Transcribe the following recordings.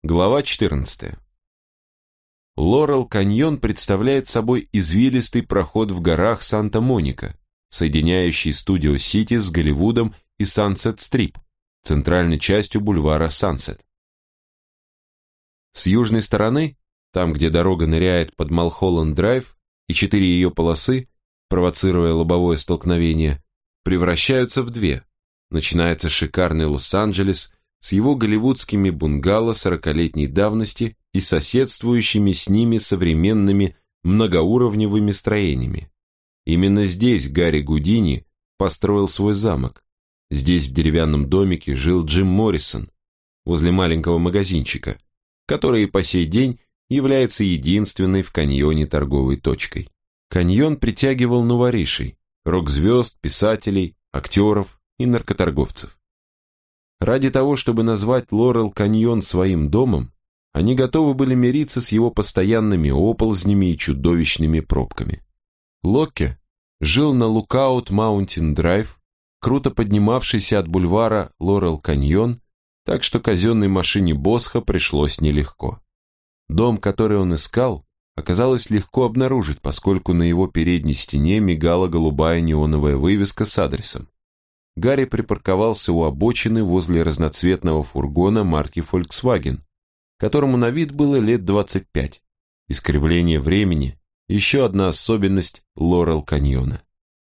Глава 14. Лорел-каньон представляет собой извилистый проход в горах Санта-Моника, соединяющий Студио-Сити с Голливудом и Сансет-Стрип, центральной частью бульвара Сансет. С южной стороны, там, где дорога ныряет под Малхолланд-драйв, и 4 ее полосы, провоцируя лобовое столкновение, превращаются в 2. Начинается шикарный Лос-Анджелес с его голливудскими бунгало 40-летней давности и соседствующими с ними современными многоуровневыми строениями. Именно здесь Гарри Гудини построил свой замок. Здесь в деревянном домике жил Джим Моррисон, возле маленького магазинчика, который и по сей день является единственной в каньоне торговой точкой. Каньон притягивал новоришей, рок-звезд, писателей, актеров и наркоторговцев. Ради того, чтобы назвать Лорел-каньон своим домом, они готовы были мириться с его постоянными оползнями и чудовищными пробками. Локке жил на Lookout Mountain Drive, круто поднимавшийся от бульвара Лорел-каньон, так что казенной машине Босха пришлось нелегко. Дом, который он искал, оказалось легко обнаружить, поскольку на его передней стене мигала голубая неоновая вывеска с адресом. Гарри припарковался у обочины возле разноцветного фургона марки Volkswagen, которому на вид было лет 25. Искривление времени – еще одна особенность Лорел-каньона.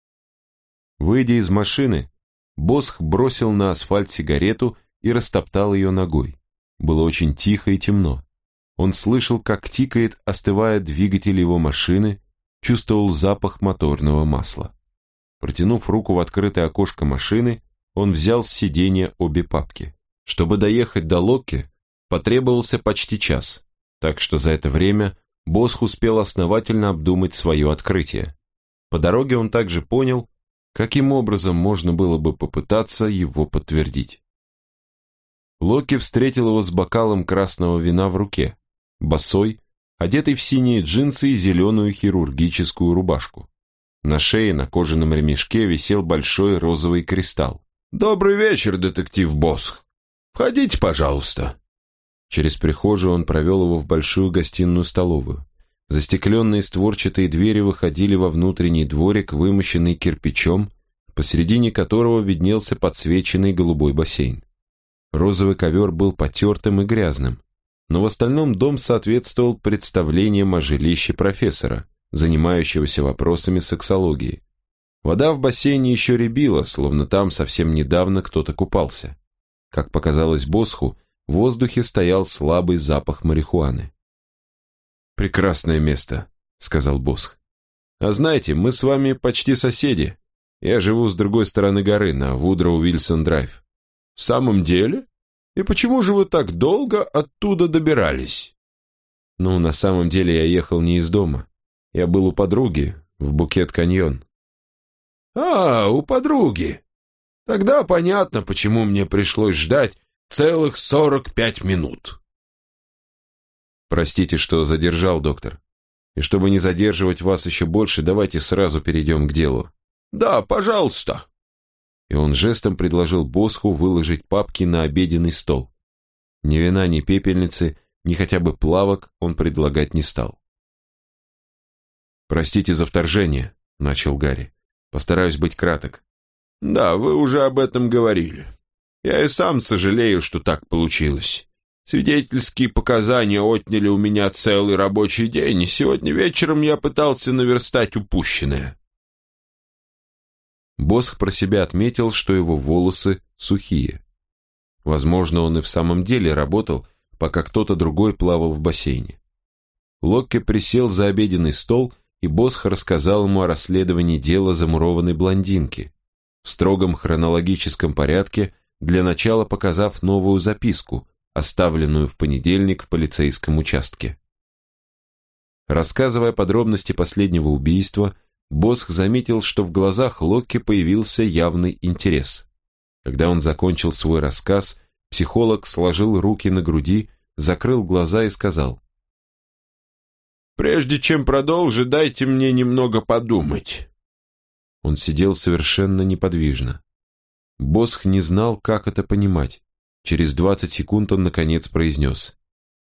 Выйдя из машины, Босх бросил на асфальт сигарету и растоптал ее ногой. Было очень тихо и темно. Он слышал, как тикает, остывая двигатель его машины, чувствовал запах моторного масла. Протянув руку в открытое окошко машины, он взял с сиденья обе папки. Чтобы доехать до Локке, потребовался почти час, так что за это время Босх успел основательно обдумать свое открытие. По дороге он также понял, каким образом можно было бы попытаться его подтвердить. Локке встретил его с бокалом красного вина в руке, босой, одетый в синие джинсы и зеленую хирургическую рубашку. На шее на кожаном ремешке висел большой розовый кристалл. «Добрый вечер, детектив Босх. Входите, пожалуйста». Через прихожую он провел его в большую гостиную-столовую. Застекленные створчатые двери выходили во внутренний дворик, вымощенный кирпичом, посередине которого виднелся подсвеченный голубой бассейн. Розовый ковер был потертым и грязным, но в остальном дом соответствовал представлениям о жилище профессора, занимающегося вопросами сексологии. Вода в бассейне еще рябила, словно там совсем недавно кто-то купался. Как показалось Босху, в воздухе стоял слабый запах марихуаны. «Прекрасное место», — сказал Босх. «А знаете, мы с вами почти соседи. Я живу с другой стороны горы, на Вудроу-Вильсон-драйв». «В самом деле? И почему же вы так долго оттуда добирались?» «Ну, на самом деле я ехал не из дома. Я был у подруги, в Букет-каньон». У подруги. Тогда понятно, почему мне пришлось ждать целых 45 минут». «Простите, что задержал, доктор. И чтобы не задерживать вас еще больше, давайте сразу перейдем к делу». «Да, пожалуйста». И он жестом предложил Босху выложить папки на обеденный стол. Ни вина, ни пепельницы, ни хотя бы плавок он предлагать не стал. «Простите за вторжение», — начал Гарри. «Постараюсь быть краток». «Да, вы уже об этом говорили. Я и сам сожалею, что так получилось. Свидетельские показания отняли у меня целый рабочий день, и сегодня вечером я пытался наверстать упущенное». Босх про себя отметил, что его волосы сухие. Возможно, он и в самом деле работал, пока кто-то другой плавал в бассейне. Локке присел за обеденный стол, и Босх рассказал ему о расследовании дела замурованной блондинки, в строгом хронологическом порядке, для начала показав новую записку, оставленную в понедельник в полицейском участке. Рассказывая подробности последнего убийства, Босх заметил, что в глазах Локке появился явный интерес. Когда он закончил свой рассказ, психолог сложил руки на груди, закрыл глаза и сказал: «Прежде чем продолжить, дайте мне немного подумать». Он сидел совершенно неподвижно. Босх не знал, как это понимать. Через 20 секунд он наконец произнес: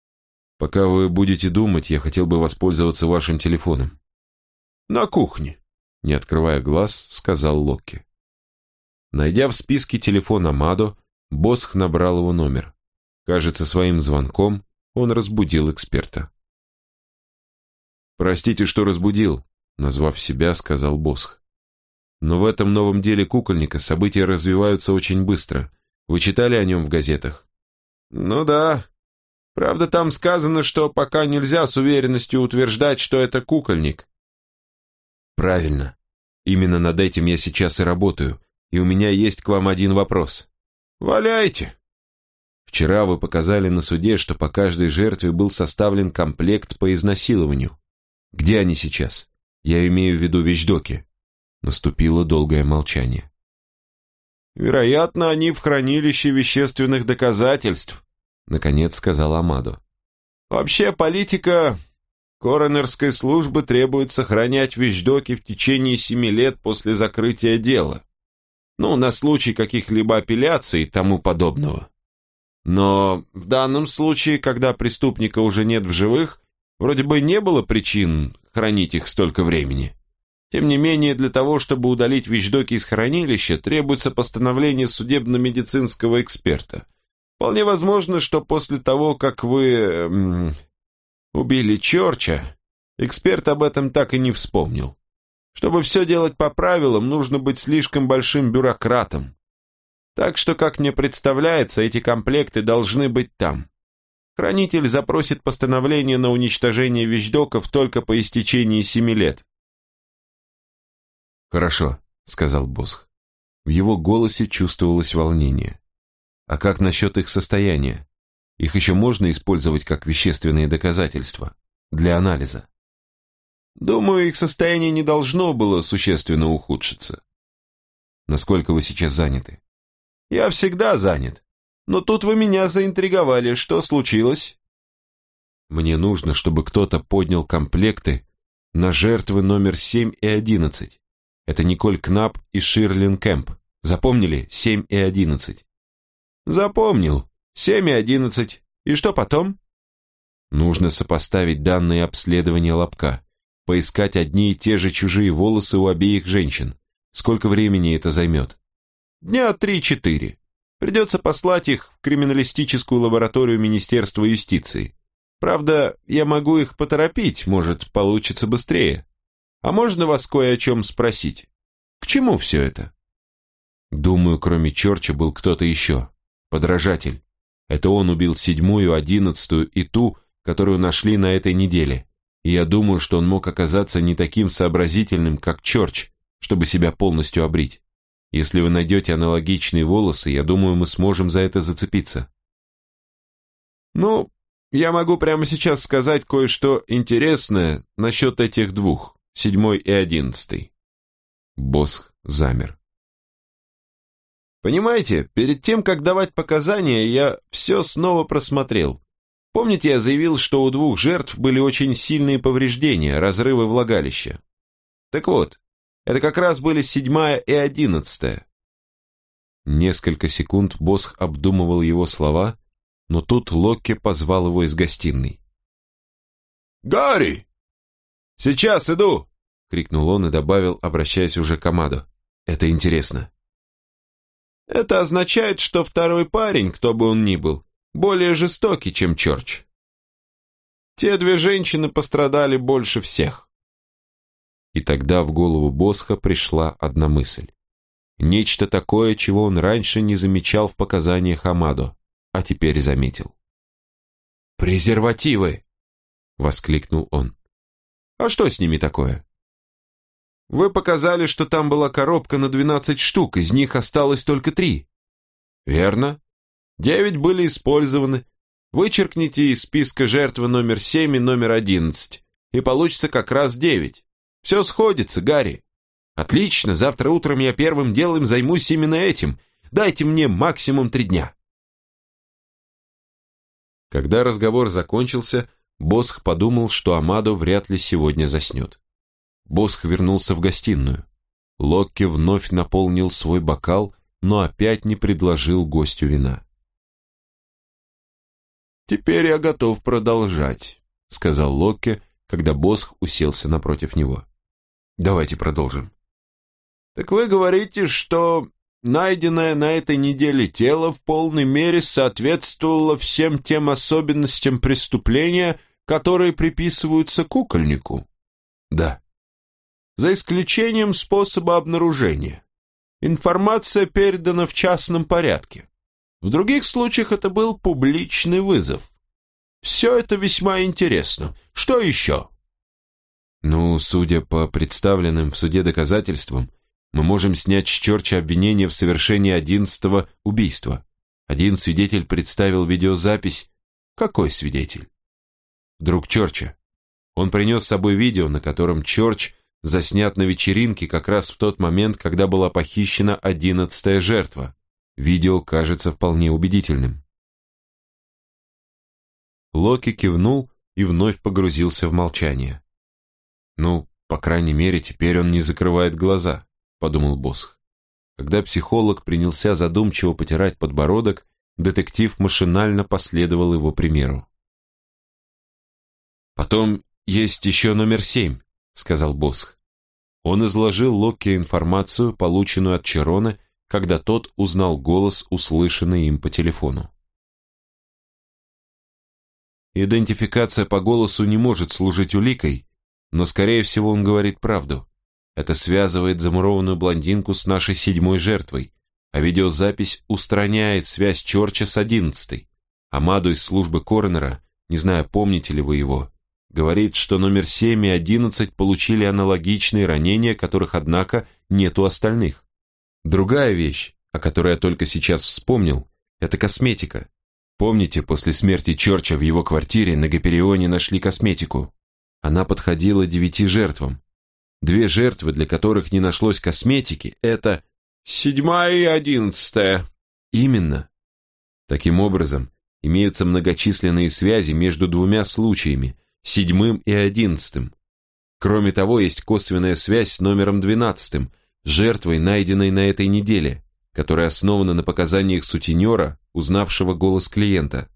Пока вы будете думать, я хотел бы воспользоваться вашим телефоном. На кухне, не открывая глаз, сказал Локки. Найдя в списке телефон Амадо, Босх набрал его номер. Кажется, своим звонком он разбудил эксперта. «Простите, что разбудил», — назвав себя, сказал Босх. «Но в этом новом деле кукольника события развиваются очень быстро. Вы читали о нем в газетах?» «Ну да. Правда, там сказано, что пока нельзя с уверенностью утверждать, что это кукольник». «Правильно. Именно над этим я сейчас и работаю, и у меня есть к вам один вопрос». «Валяйте». «Вчера вы показали на суде, что по каждой жертве был составлен комплект по изнасилованию. Где они сейчас? Я имею в виду вещдоки». Наступило долгое молчание. «Вероятно, они в хранилище вещественных доказательств», наконец сказал Амадо. «Вообще, политика коронерской службы требует сохранять вещдоки в течение 7 лет после закрытия дела. Ну, на случай каких-либо апелляций и тому подобного. Но в данном случае, когда преступника уже нет в живых, вроде бы не было причин хранить их столько времени. Тем не менее, для того, чтобы удалить вещдоки из хранилища, требуется постановление судебно-медицинского эксперта. Вполне возможно, что после того, как вы убили Чорча, эксперт об этом так и не вспомнил. Чтобы все делать по правилам, нужно быть слишком большим бюрократом. Так что, как мне представляется, эти комплекты должны быть там. Хранитель запросит постановление на уничтожение вещдоков только по истечении 7 лет. «Хорошо», — сказал Босх. В его голосе чувствовалось волнение. «А как насчет их состояния? Их еще можно использовать как вещественные доказательства? Для анализа?» «Думаю, их состояние не должно было существенно ухудшиться». «Насколько вы сейчас заняты?» «Я всегда занят. Но тут вы меня заинтриговали. Что случилось?» «Мне нужно, чтобы кто-то поднял комплекты на жертвы номер 7 и 11. Это Николь Кнап и Ширлин Кэмп. Запомнили? 7 и 11. «Запомнил. 7 и 11. И что потом?» «Нужно сопоставить данные обследования лобка, поискать одни и те же чужие волосы у обеих женщин. Сколько времени это займет?» «Дня 3-4. Придется послать их в криминалистическую лабораторию Министерства юстиции. Правда, я могу их поторопить, может, получится быстрее. А можно вас кое о чем спросить? К чему все это?» «Думаю, кроме Чорча был кто-то еще. Подражатель. Это он убил 7-ю, 11-ю и ту, которую нашли на этой неделе. И я думаю, что он мог оказаться не таким сообразительным, как Чорч, чтобы себя полностью обрить. Если вы найдете аналогичные волосы, я думаю, мы сможем за это зацепиться». «Ну, я могу прямо сейчас сказать кое-что интересное насчет этих двух, 7-й и 11-й». Босх замер. «Понимаете, перед тем, как давать показания, я все снова просмотрел. Помните, я заявил, что у двух жертв были очень сильные повреждения, разрывы влагалища? Так вот, это как раз были 7-я и 11-я. Несколько секунд Босх обдумывал его слова, но тут Локки позвал его из гостиной. «Гарри! Сейчас иду!» — крикнул он и добавил, обращаясь уже к Амадо. «Это интересно». «Это означает, что второй парень, кто бы он ни был, более жестокий, чем Чорч. Те две женщины пострадали больше всех». И тогда в голову Босха пришла одна мысль. Нечто такое, чего он раньше не замечал в показаниях Амадо, а теперь заметил. «Презервативы!» — воскликнул он. «А что с ними такое?» «Вы показали, что там была коробка на 12 штук, из них осталось только 3. «Верно. 9 были использованы. Вычеркните из списка жертвы номер 7 и номер 11, и получится как раз 9. Все сходится, Гарри. Отлично, завтра утром я первым делом займусь именно этим. Дайте мне максимум 3 дня». Когда разговор закончился, Босх подумал, что Амадо вряд ли сегодня заснет. Босх вернулся в гостиную. Локки вновь наполнил свой бокал, но опять не предложил гостю вина. «Теперь я готов продолжать», — сказал Локке, когда Босх уселся напротив него. «Давайте продолжим». «Так вы говорите, что найденное на этой неделе тело в полной мере соответствовало всем тем особенностям преступления, которые приписываются кукольнику?» «Да». «За исключением способа обнаружения. Информация передана в частном порядке. В других случаях это был публичный вызов. Все это весьма интересно. Что еще?» «Ну, судя по представленным в суде доказательствам, мы можем снять с Чорча обвинение в совершении 11-го убийства. Один свидетель представил видеозапись». «Какой свидетель?» «Друг Чорча. Он принес с собой видео, на котором Чорч заснят на вечеринке как раз в тот момент, когда была похищена 11-я жертва. Видео кажется вполне убедительным». Локке кивнул и вновь погрузился в молчание. «Ну, по крайней мере, теперь он не закрывает глаза», — подумал Босх. Когда психолог принялся задумчиво потирать подбородок, детектив машинально последовал его примеру. «Потом есть еще номер 7», — сказал Босх. Он изложил Локке информацию, полученную от Черона, когда тот узнал голос, услышанный им по телефону. Идентификация по голосу не может служить уликой, но, скорее всего, он говорит правду. Это связывает замурованную блондинку с нашей 7-й жертвой, а видеозапись устраняет связь Чорча с 11-й. Амадо из службы коронера, не знаю, помните ли вы его, говорит, что номер 7 и 11 получили аналогичные ранения, которых, однако, нет у остальных. Другая вещь, о которой я только сейчас вспомнил, это косметика. Помните, после смерти Чорча в его квартире на Гиперионе нашли косметику? Она подходила 9 жертвам. 2 жертвы, для которых не нашлось косметики, это 7-я и 11-я. Именно. Таким образом, имеются многочисленные связи между 2 случаями, 7-м и 11-м. Кроме того, есть косвенная связь с номером 12-м, жертвой, найденной на этой неделе, которая основана на показаниях сутенера, узнавшего голос клиента.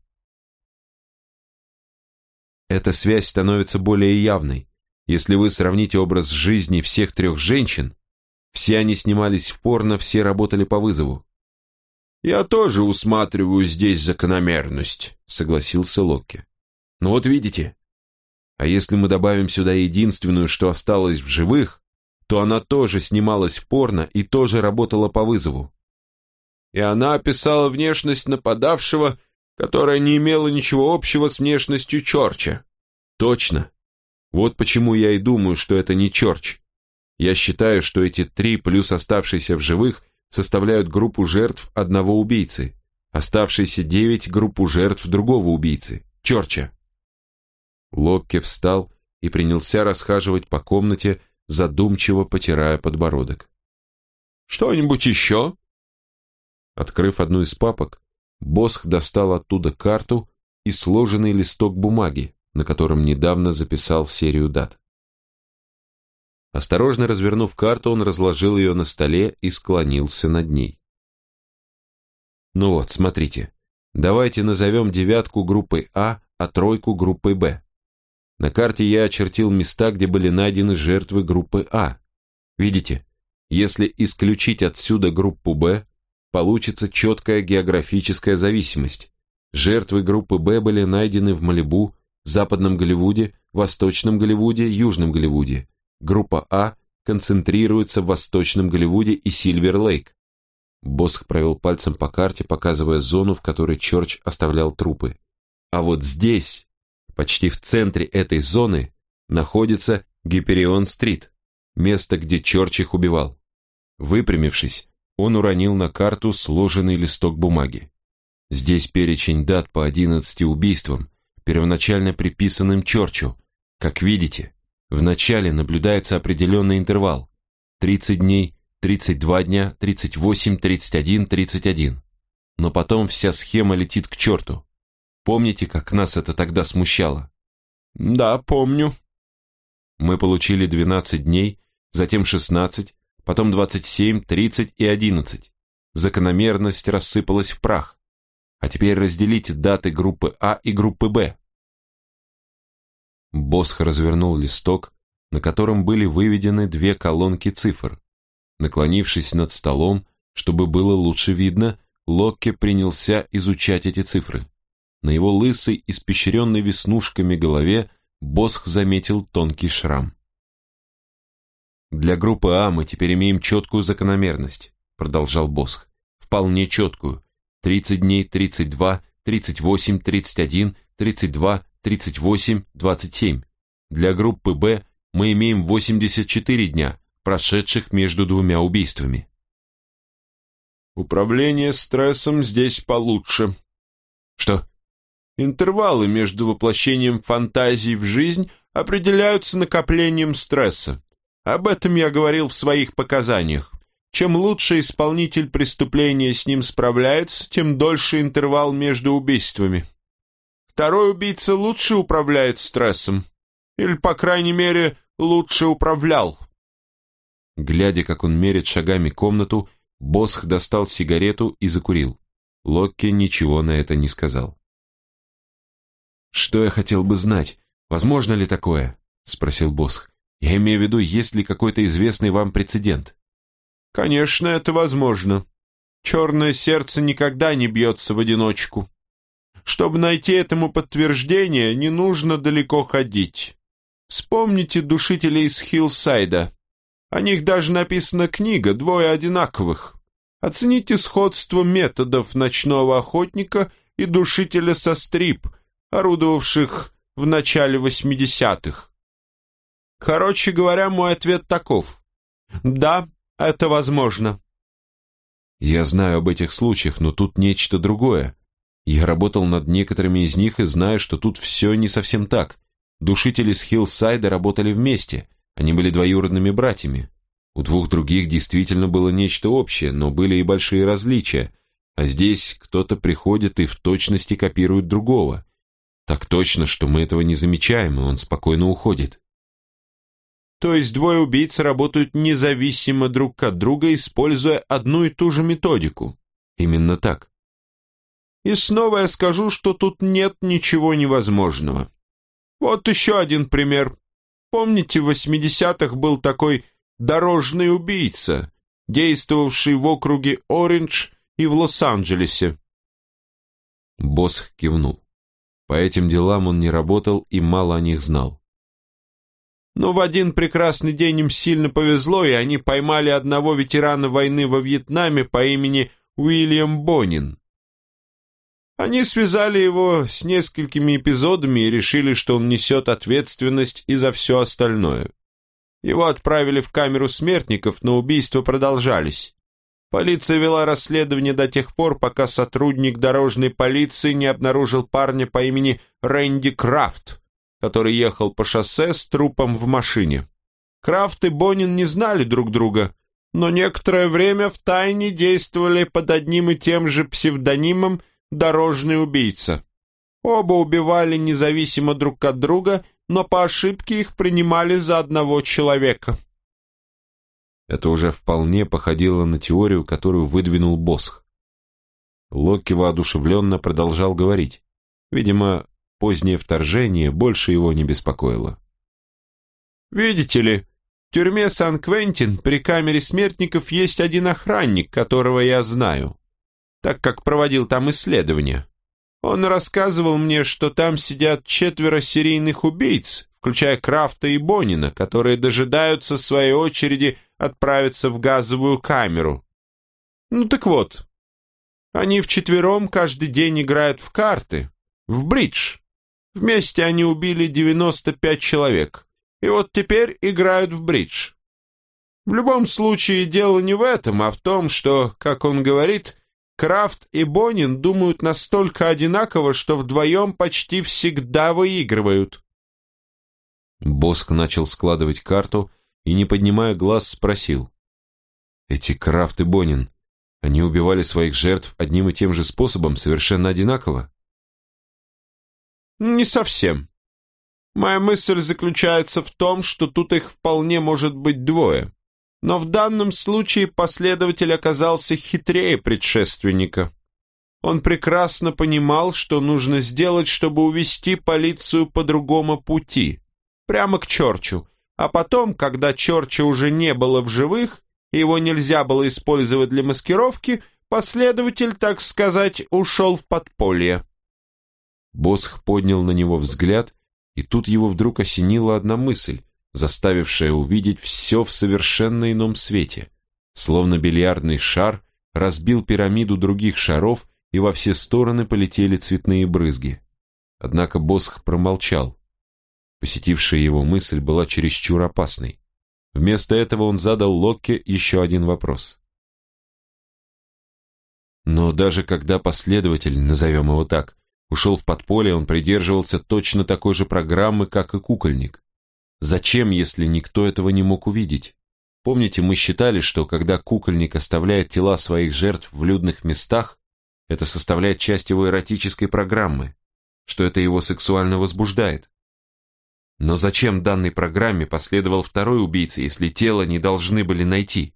Эта связь становится более явной, если вы сравните образ жизни всех 3 женщин. Все они снимались в порно, все работали по вызову. «Я тоже усматриваю здесь закономерность», — согласился Локке. «Ну вот видите. А если мы добавим сюда единственную, что осталось в живых, то она тоже снималась в порно и тоже работала по вызову». «И она описала внешность нападавшего, которая не имела ничего общего с внешностью Чорча». «Точно. Вот почему я и думаю, что это не Чорч. Я считаю, что эти 3 плюс оставшиеся в живых составляют группу жертв одного убийцы, оставшиеся 9 группу жертв другого убийцы, Чорча». Локке встал и принялся расхаживать по комнате, задумчиво потирая подбородок. «Что-нибудь еще?» Открыв одну из папок, Босх достал оттуда карту и сложенный листок бумаги, на котором недавно записал серию дат. Осторожно развернув карту, он разложил ее на столе и склонился над ней. «Ну вот, смотрите. Давайте назовем 9 группой А, а 3 группой Б. На карте я очертил места, где были найдены жертвы группы А. Видите, если исключить отсюда группу Б, получится четкая географическая зависимость. Жертвы группы Б были найдены в Малибу, Западном Голливуде, Восточном Голливуде, Южном Голливуде. Группа А концентрируется в Восточном Голливуде и Сильвер-Лейк». Босх провел пальцем по карте, показывая зону, в которой Чорч оставлял трупы. «А вот здесь, почти в центре этой зоны, находится Гиперион-стрит, место, где Чорч их убивал». Выпрямившись, он уронил на карту сложенный листок бумаги. Здесь перечень дат по 11 убийствам, первоначально приписанным Чорчу. Как видите, в начале наблюдается определенный интервал: 30 дней, 32 дня, 38, 31, 31. Но потом вся схема летит к черту. Помните, как нас это тогда смущало? «Да, помню». Мы получили 12 дней, затем 16, потом 27, 30 и 11. Закономерность рассыпалась в прах. А теперь разделите даты группы А и группы Б. Босх развернул листок, на котором были выведены 2 колонки цифр. Наклонившись над столом, чтобы было лучше видно, Локке принялся изучать эти цифры. На его лысой, испещренной веснушками голове Босх заметил тонкий шрам. «Для группы А мы теперь имеем четкую закономерность», продолжал Босх. «Вполне четкую. 30 дней, 32, 38, 31, 32, 38, 27. Для группы Б мы имеем 84 дня, прошедших между 2 убийствами». «Управление стрессом здесь получше». «Что?» «Интервалы между воплощением фантазий в жизнь определяются накоплением стресса. Об этом я говорил в своих показаниях. Чем лучше исполнитель преступления с ним справляется, тем дольше интервал между убийствами. Второй убийца лучше управляет стрессом. Или, по крайней мере, лучше управлял». Глядя, как он мерит шагами комнату, Босх достал сигарету и закурил. Локке ничего на это не сказал. «Что я хотел бы знать? Возможно ли такое?» — спросил Босх. «Я имею в виду, есть ли какой-то известный вам прецедент?» «Конечно, это возможно. Черное сердце никогда не бьется в одиночку. Чтобы найти этому подтверждение, не нужно далеко ходить. Вспомните душителей из Хиллсайда. О них даже написана книга «Двое одинаковых». Оцените сходство методов ночного охотника и душителя со стрип, орудовавших в начале 80-х. Короче говоря, мой ответ таков. Да, это возможно. Я знаю об этих случаях, но тут нечто другое. Я работал над некоторыми из них и знаю, что тут все не совсем так. Душители с Хиллсайда работали вместе. Они были двоюродными братьями. У 2 других действительно было нечто общее, но были и большие различия. А здесь кто-то приходит и в точности копирует другого. Так точно, что мы этого не замечаем, и он спокойно уходит. То есть 2 убийц работают независимо друг от друга, используя одну и ту же методику? Именно так. И снова я скажу, что тут нет ничего невозможного. Вот еще один пример. Помните, в 80-х был такой дорожный убийца, действовавший в округе Ориндж и в Лос-Анджелесе? Босх кивнул. По этим делам он не работал и мало о них знал. Но в один прекрасный день им сильно повезло, и они поймали одного ветерана войны во Вьетнаме по имени Уильям Бонин. Они связали его с несколькими эпизодами и решили, что он несет ответственность и за все остальное. Его отправили в камеру смертников, но убийства продолжались. Полиция вела расследование до тех пор, пока сотрудник дорожной полиции не обнаружил парня по имени Рэнди Крафт, который ехал по шоссе с трупом в машине. Крафт и Бонин не знали друг друга, но некоторое время втайне действовали под одним и тем же псевдонимом «Дорожный убийца». Оба убивали независимо друг от друга, но по ошибке их принимали за одного человека. Это уже вполне походило на теорию, которую выдвинул Босх. Локке воодушевленно продолжал говорить. Видимо, позднее вторжение больше его не беспокоило. «Видите ли, в тюрьме Сан-Квентин при камере смертников есть один охранник, которого я знаю, так как проводил там исследования. Он рассказывал мне, что там сидят 4 серийных убийц, включая Крафта и Бонина, которые дожидаются своей очереди отправиться в газовую камеру. Ну так вот, они вчетвером каждый день играют в карты, в бридж. Вместе они убили 95 человек, и вот теперь играют в бридж. В любом случае дело не в этом, а в том, что, как он говорит, Крафт и Бонин думают настолько одинаково, что вдвоем почти всегда выигрывают». Босх начал складывать карту и, не поднимая глаз, спросил. «Эти Крафт и Бонин, они убивали своих жертв одним и тем же способом, совершенно одинаково?» «Не совсем. Моя мысль заключается в том, что тут их вполне может быть 2. Но в данном случае последователь оказался хитрее предшественника. Он прекрасно понимал, что нужно сделать, чтобы увести полицию по другому пути, прямо к Чорчу, а потом, когда Чорча уже не было в живых, и его нельзя было использовать для маскировки, последователь, так сказать, ушел в подполье. Босх поднял на него взгляд, и тут его вдруг осенила одна мысль, заставившая увидеть все в совершенно ином свете, словно бильярдный шар разбил пирамиду других шаров, и во все стороны полетели цветные брызги. Однако Босх промолчал. Посетившая его мысль была чересчур опасной. Вместо этого он задал Локке еще один вопрос. Но даже когда последователь, назовем его так, ушел в подполье, он придерживался точно такой же программы, как и кукольник. Зачем, если никто этого не мог увидеть? Помните, мы считали, что когда кукольник оставляет тела своих жертв в людных местах, это составляет часть его эротической программы, что это его сексуально возбуждает. Но зачем данной программе последовал второй убийца, если тело не должны были найти?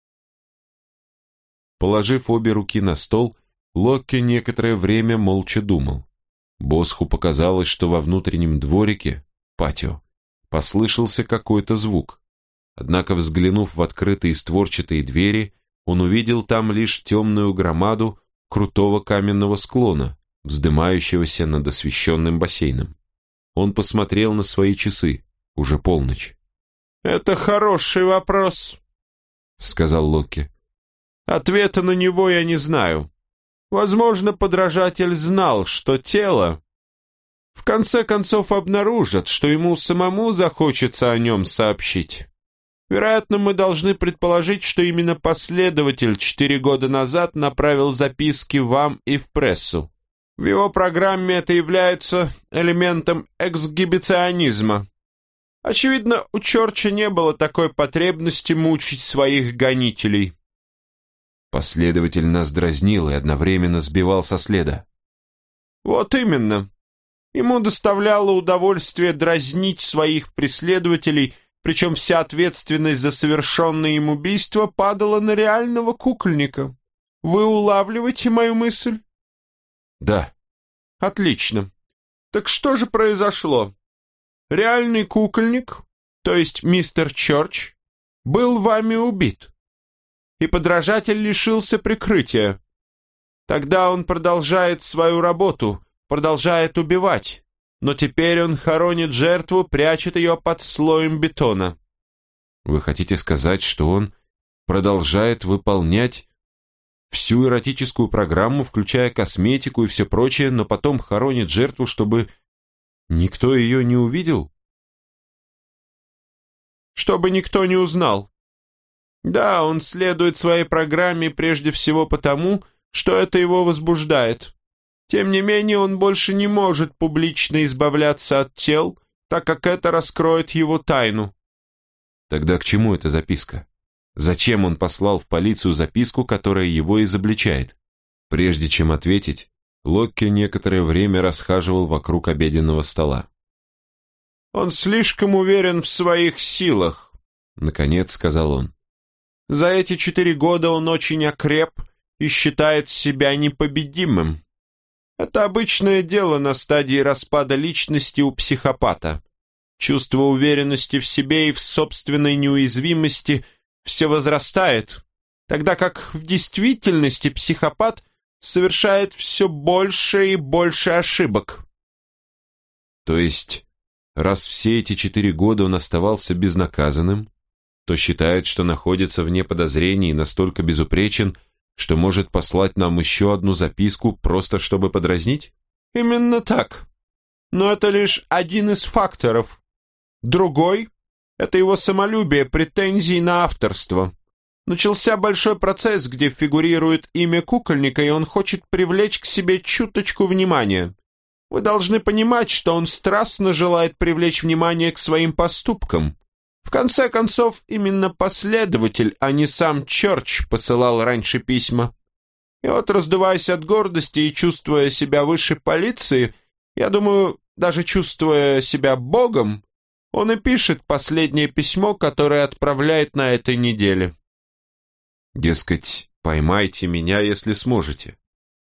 Положив обе руки на стол, Локке некоторое время молча думал. Босху показалось, что во внутреннем дворике, патио, послышался какой-то звук. Однако, взглянув в открытые створчатые двери, он увидел там лишь темную громаду крутого каменного склона, вздымающегося над освещенным бассейном. Он посмотрел на свои часы, уже полночь. «Это хороший вопрос», — сказал Локке. «Ответа на него я не знаю. Возможно, подражатель знал, что тело в конце концов обнаружат, что ему самому захочется о нем сообщить. Вероятно, мы должны предположить, что именно последователь 4 года назад направил записки вам и в прессу. В его программе это является элементом эксгибиционизма. Очевидно, у Чорча не было такой потребности мучить своих гонителей». Последователь нас дразнил и одновременно сбивал со следа. «Вот именно. Ему доставляло удовольствие дразнить своих преследователей, причем вся ответственность за совершенное им убийство падала на реального кукольника. Вы улавливаете мою мысль?» «Да». «Отлично. Так что же произошло? Реальный кукольник, то есть мистер Чорч, был вами убит, и подражатель лишился прикрытия. Тогда он продолжает свою работу, продолжает убивать, но теперь он хоронит жертву, прячет ее под слоем бетона». «Вы хотите сказать, что он продолжает выполнять всю эротическую программу, включая косметику и все прочее, но потом хоронит жертву, чтобы никто ее не увидел?» «Чтобы никто не узнал. Да, он следует своей программе прежде всего потому, что это его возбуждает. Тем не менее, он больше не может публично избавляться от тел, так как это раскроет его тайну». «Тогда к чему эта записка? Зачем он послал в полицию записку, которая его изобличает?» Прежде чем ответить, Локке некоторое время расхаживал вокруг обеденного стола. «Он слишком уверен в своих силах», — наконец сказал он. «За эти 4 года он очень окреп и считает себя непобедимым. Это обычное дело на стадии распада личности у психопата. Чувство уверенности в себе и в собственной неуязвимости все возрастает, тогда как в действительности психопат совершает все больше и больше ошибок». То есть, раз все эти 4 года он оставался безнаказанным, то считает, что находится вне подозрений и настолько безупречен, что может послать нам еще одну записку, просто чтобы подразнить? «Именно так. Но это лишь один из факторов. Другой — это его самолюбие, претензии на авторство. Начался большой процесс, где фигурирует имя кукольника, и он хочет привлечь к себе чуточку внимания. Вы должны понимать, что он страстно желает привлечь внимание к своим поступкам. В конце концов, именно последователь, а не сам Чорч, посылал раньше письма. И вот, раздуваясь от гордости и чувствуя себя выше полиции, я думаю, даже чувствуя себя богом, он и пишет последнее письмо, которое отправляет на этой неделе». Дескать, поймайте меня, если сможете.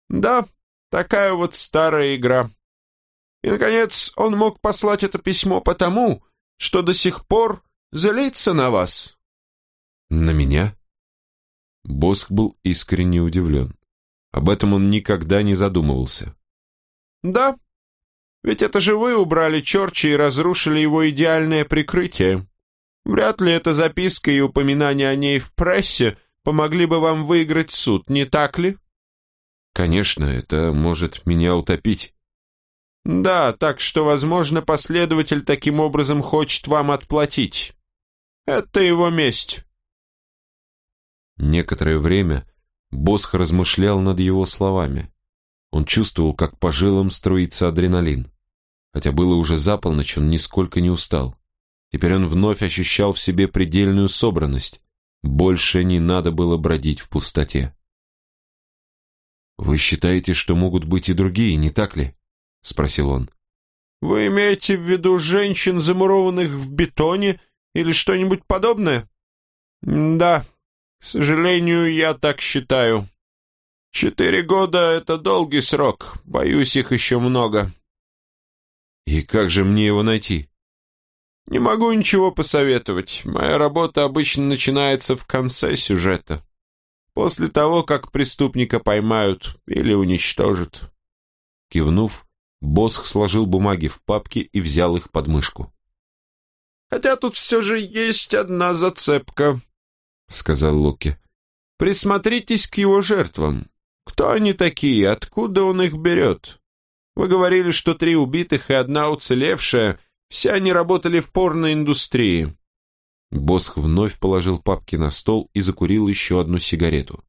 Да, такая вот старая игра. И, наконец, он мог послать это письмо потому, что до сих пор злится на вас». «На меня?» Босх был искренне удивлен. Об этом он никогда не задумывался. «Да, ведь это же вы убрали Чорча и разрушили его идеальное прикрытие. Вряд ли эта записка и упоминание о ней в прессе помогли бы вам выиграть суд, не так ли?» «Конечно, это может меня утопить». «Да, так что, возможно, последователь таким образом хочет вам отплатить. Это его месть». Некоторое время Босх размышлял над его словами. Он чувствовал, как по жилам струится адреналин. Хотя было уже за полночь, он нисколько не устал. Теперь он вновь ощущал в себе предельную собранность. Больше не надо было бродить в пустоте. «Вы считаете, что могут быть и другие, не так ли?» — спросил он. «Вы имеете в виду женщин, замурованных в бетоне, или что-нибудь подобное?» «Да, к сожалению, я так считаю. 4 года — это долгий срок, боюсь, их еще много». «И как же мне его найти?» «Не могу ничего посоветовать. Моя работа обычно начинается в конце сюжета, после того, как преступника поймают или уничтожат». Кивнув, Босх сложил бумаги в папки и взял их под мышку. «Хотя тут все же есть одна зацепка», — сказал Луки. «Присмотритесь к его жертвам. Кто они такие, откуда он их берет? Вы говорили, что 3 убитых и 1 уцелевшая, все они работали в порноиндустрии». Босх вновь положил папки на стол и закурил еще одну сигарету.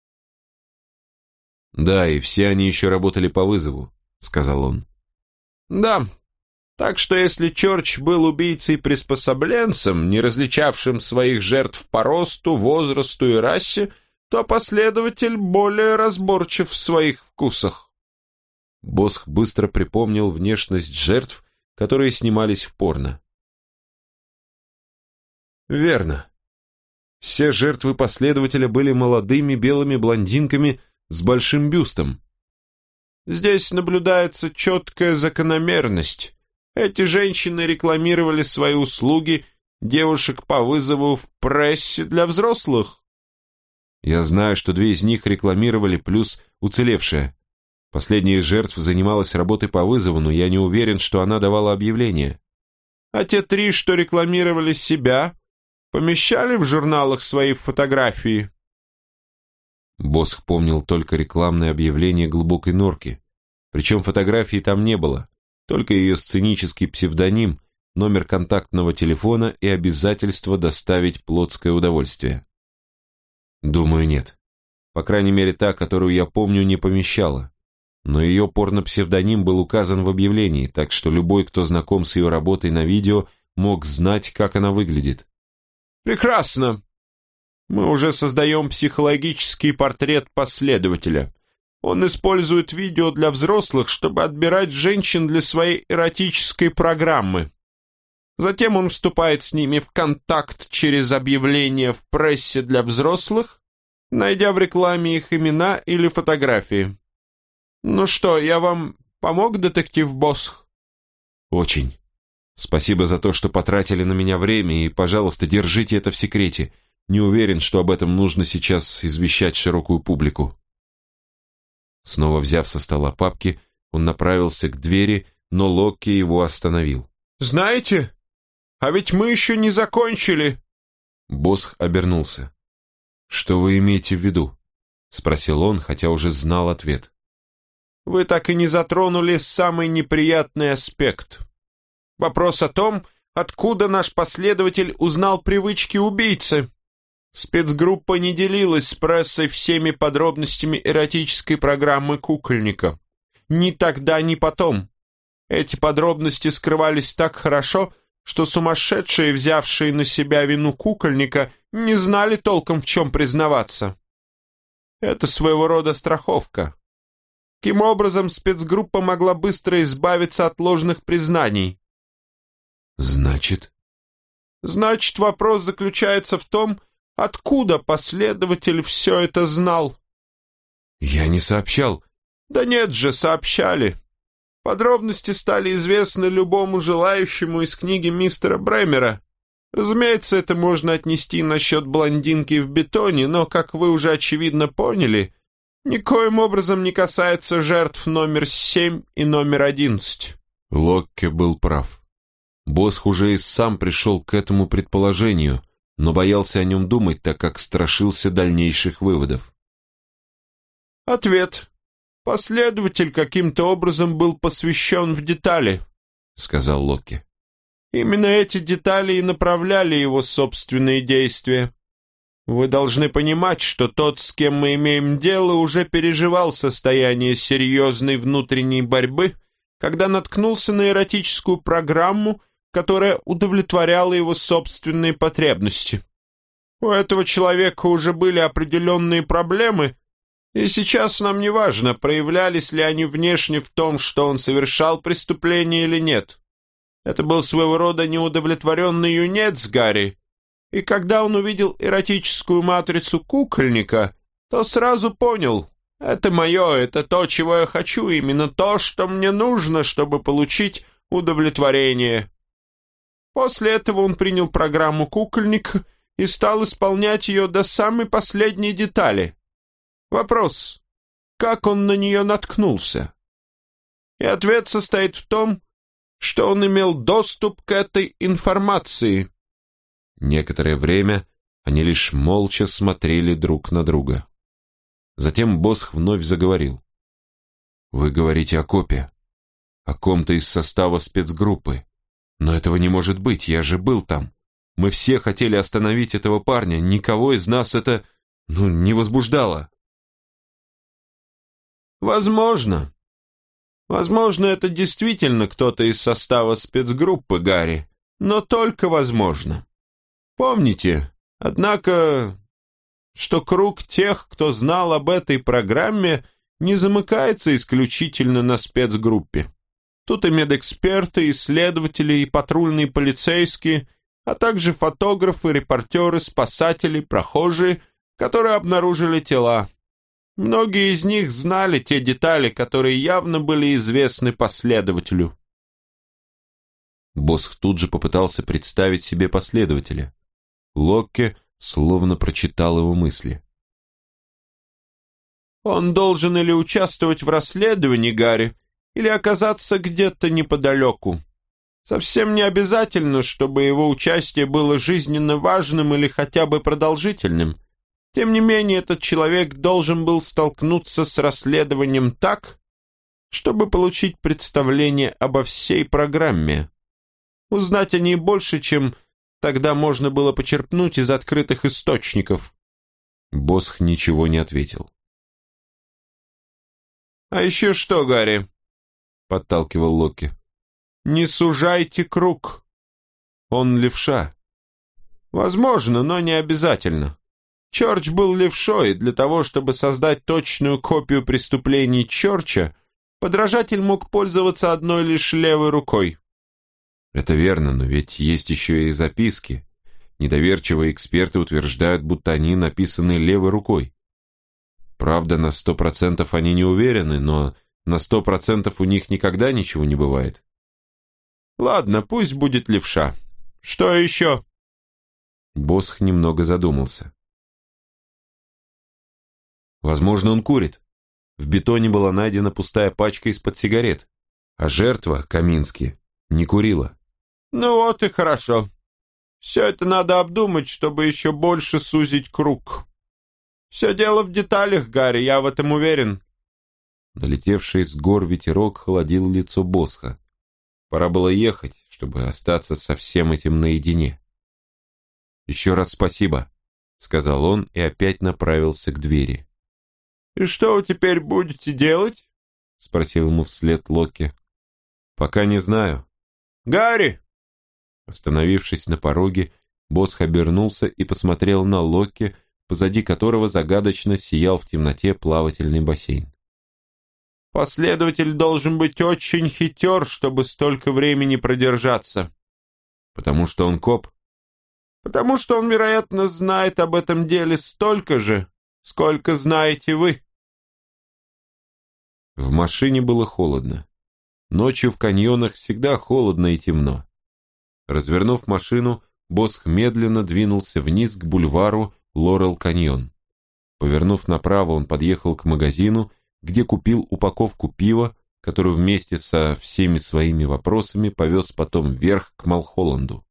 «Да, и все они еще работали по вызову», — сказал он. «Да, так что если Чорч был убийцей-приспособленцем, не различавшим своих жертв по росту, возрасту и расе, то последователь более разборчив в своих вкусах». Босх быстро припомнил внешность жертв, которые снимались в порно. «Верно. Все жертвы последователя были молодыми белыми блондинками с большим бюстом». «Здесь наблюдается четкая закономерность. Эти женщины рекламировали свои услуги девушек по вызову в прессе для взрослых». «Я знаю, что 2 из них рекламировали, плюс уцелевшая. Последняя из жертв занималась работой по вызову, но я не уверен, что она давала объявления». «А те 3, что рекламировали себя, помещали в журналах свои фотографии?» Босх помнил только рекламное объявление глубокой норки. Причем фотографии там не было, только ее сценический псевдоним, номер контактного телефона и обязательство доставить плотское удовольствие. Думаю, нет. По крайней мере, та, которую я помню, не помещала. Но ее порно-псевдоним был указан в объявлении, так что любой, кто знаком с ее работой на видео, мог знать, как она выглядит. «Прекрасно. Мы уже создаем психологический портрет последователя. Он использует видео для взрослых, чтобы отбирать женщин для своей эротической программы. Затем он вступает с ними в контакт через объявления в прессе для взрослых, найдя в рекламе их имена или фотографии. Ну что, я вам помог, детектив Босх?» «Очень. Спасибо за то, что потратили на меня время, и, пожалуйста, держите это в секрете. Не уверен, что об этом нужно сейчас извещать широкую публику». Снова взяв со стола папки, он направился к двери, но Локки его остановил. «Знаете, а ведь мы еще не закончили!» Босх обернулся. «Что вы имеете в виду?» — спросил он, хотя уже знал ответ. «Вы так и не затронули самый неприятный аспект. Вопрос о том, откуда наш последователь узнал привычки убийцы. Спецгруппа не делилась с прессой всеми подробностями эротической программы кукольника. Ни тогда, ни потом. Эти подробности скрывались так хорошо, что сумасшедшие, взявшие на себя вину кукольника, не знали толком, в чем признаваться. Это своего рода страховка. Таким образом, спецгруппа могла быстро избавиться от ложных признаний». «Значит?» «Значит, вопрос заключается в том, откуда последователь все это знал». «Я не сообщал. Да нет же, сообщали. Подробности стали известны любому желающему из книги мистера Бремера. Разумеется, это можно отнести насчет блондинки в бетоне, но, как вы уже очевидно поняли, никоим образом не касается жертв номер 7 и номер 11. Локке был прав. Босх уже и сам пришел к этому предположению, но боялся о нем думать, так как страшился дальнейших выводов. Ответ. Последователь каким-то образом был посвящен в детали, сказал Локке. Именно эти детали и направляли его собственные действия. Вы должны понимать, что тот, с кем мы имеем дело, уже переживал состояние серьезной внутренней борьбы, когда наткнулся на эротическую программу, которая удовлетворяла его собственные потребности. У этого человека уже были определенные проблемы, и сейчас нам не важно, проявлялись ли они внешне в том, что он совершал преступление или нет. Это был своего рода неудовлетворенный юнец Гарри, и когда он увидел эротическую матрицу кукольника, то сразу понял, это мое, это то, чего я хочу, именно то, что мне нужно, чтобы получить удовлетворение. После этого он принял программу кукольника и стал исполнять ее до самой последней детали. Вопрос, как он на нее наткнулся? И ответ состоит в том, что он имел доступ к этой информации. Некоторое время они лишь молча смотрели друг на друга. Затем Босх вновь заговорил. «Вы говорите о копе, о ком-то из состава спецгруппы. Но этого не может быть, я же был там. Мы все хотели остановить этого парня, никого из нас это, не возбуждало». Возможно. Возможно, это действительно кто-то из состава спецгруппы, Гарри, но только возможно. Помните, однако, что круг тех, кто знал об этой программе, не замыкается исключительно на спецгруппе. Тут и медэксперты, исследователи, и патрульные полицейские, а также фотографы, репортеры, спасатели, прохожие, которые обнаружили тела. Многие из них знали те детали, которые явно были известны последователю. Босх тут же попытался представить себе последователя. Локке словно прочитал его мысли. Он должен или участвовать в расследовании, Гарри, или оказаться где-то неподалеку. Совсем не обязательно, чтобы его участие было жизненно важным или хотя бы продолжительным. Тем не менее, этот человек должен был столкнуться с расследованием так, чтобы получить представление обо всей программе. Узнать о ней больше, чем тогда можно было почерпнуть из открытых источников. Босх ничего не ответил. «А еще что, Гарри?» — подталкивал Локке. «Не сужайте круг. Он левша. Возможно, но не обязательно. Чорч был левшой, и для того, чтобы создать точную копию преступлений Чорча, подражатель мог пользоваться одной лишь левой рукой». Это верно, но ведь есть еще и записки. Недоверчивые эксперты утверждают, будто они написаны левой рукой. Правда, на 100% они не уверены, но на 100% у них никогда ничего не бывает. Ладно, пусть будет левша. Что еще? Босх немного задумался. Возможно, он курит. В бетоне была найдена пустая пачка из-под сигарет, а жертва, Камински, не курила. Ну вот и хорошо. Все это надо обдумать, чтобы еще больше сузить круг. Все дело в деталях, Гарри, я в этом уверен. Налетевший с гор ветерок холодил лицо Босха. Пора было ехать, чтобы остаться со всем этим наедине. «Еще раз спасибо», — сказал он и опять направился к двери. «И что вы теперь будете делать?» — спросил ему вслед Локке. «Пока не знаю». «Гарри!» Остановившись на пороге, Босх обернулся и посмотрел на Локке, позади которого загадочно сиял в темноте плавательный бассейн. «Последователь должен быть очень хитер, чтобы столько времени продержаться». «Потому что он коп?» «Потому что он, вероятно, знает об этом деле столько же, сколько знаете вы». В машине было холодно. Ночью в каньонах всегда холодно и темно. Развернув машину, Босх медленно двинулся вниз к бульвару Лорел-каньон. Повернув направо, он подъехал к магазину, где купил упаковку пива, которую вместе со всеми своими вопросами повез потом вверх к Малхолланду.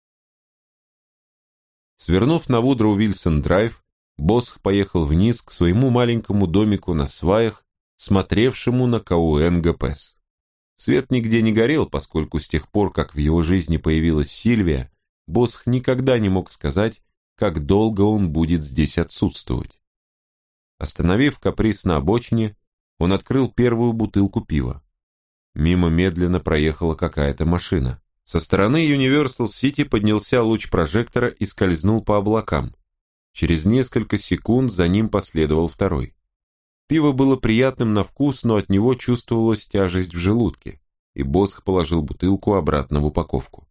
Свернув на Вудроу-Вильсон-драйв, Босх поехал вниз к своему маленькому домику на сваях, смотревшему на Кауэнга-Пэс. Свет нигде не горел, поскольку с тех пор, как в его жизни появилась Сильвия, Босх никогда не мог сказать, как долго он будет здесь отсутствовать. Остановив каприз на обочине, он открыл первую бутылку пива. Мимо медленно проехала какая-то машина. Со стороны Юниверсал-Сити поднялся луч прожектора и скользнул по облакам. Через несколько секунд за ним последовал второй. Пиво было приятным на вкус, но от него чувствовалась тяжесть в желудке, и Босх положил бутылку обратно в упаковку.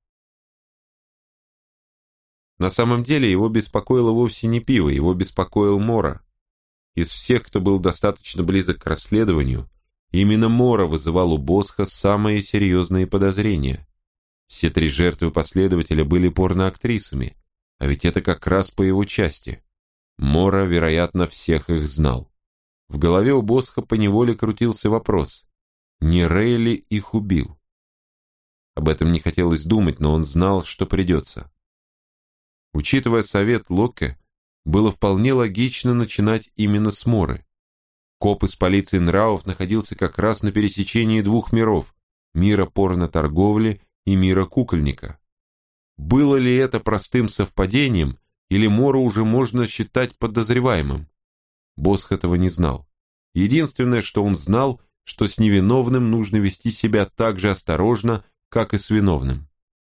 На самом деле его беспокоило вовсе не пиво, его беспокоил Мора. Из всех, кто был достаточно близок к расследованию, именно Мора вызывал у Босха самые серьезные подозрения. Все три жертвы последователя были порноактрисами, а ведь это как раз по его части. Мора, вероятно, всех их знал. В голове у Босха поневоле крутился вопрос, не Рэй ли их убил? Об этом не хотелось думать, но он знал, что придется. Учитывая совет Локке, было вполне логично начинать именно с Моры. Коп из полиции нравов находился как раз на пересечении двух миров – мира порноторговли и мира кукольника. Было ли это простым совпадением, или Мору уже можно считать подозреваемым? Босх этого не знал. Единственное, что он знал, что с невиновным нужно вести себя так же осторожно, как и с виновным.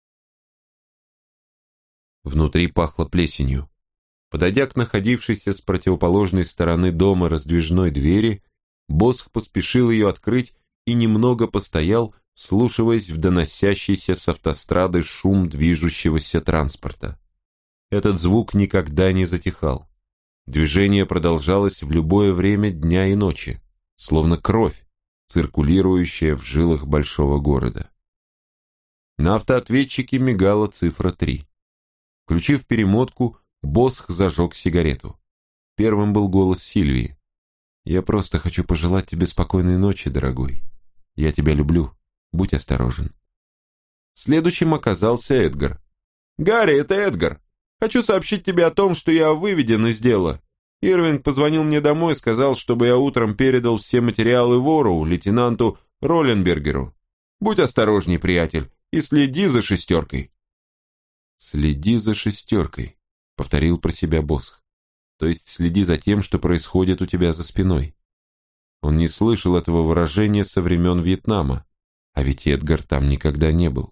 Внутри пахло плесенью. Подойдя к находившейся с противоположной стороны дома раздвижной двери, Босх поспешил ее открыть и немного постоял, вслушиваясь в доносящийся с автострады шум движущегося транспорта. Этот звук никогда не затихал. Движение продолжалось в любое время дня и ночи, словно кровь, циркулирующая в жилах большого города. На автоответчике мигала цифра 3. Включив перемотку, Босх зажег сигарету. Первым был голос Сильвии. «Я просто хочу пожелать тебе спокойной ночи, дорогой. Я тебя люблю. Будь осторожен». Следующим оказался Эдгар. «Гарри, это Эдгар. Хочу сообщить тебе о том, что я выведен из дела. Ирвинг позвонил мне домой, сказал, чтобы я утром передал все материалы вору, лейтенанту Ролленбергеру. Будь осторожней, приятель, и следи за шестеркой». «Следи за шестеркой», — повторил про себя Босх. «То есть следи за тем, что происходит у тебя за спиной». Он не слышал этого выражения со времен Вьетнама, а ведь Эдгар там никогда не был.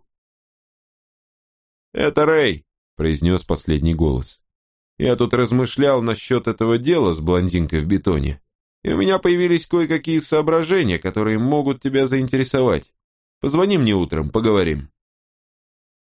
«Это Рэй», — произнес последний голос. «Я тут размышлял насчет этого дела с блондинкой в бетоне, и у меня появились кое-какие соображения, которые могут тебя заинтересовать. Позвони мне утром, поговорим».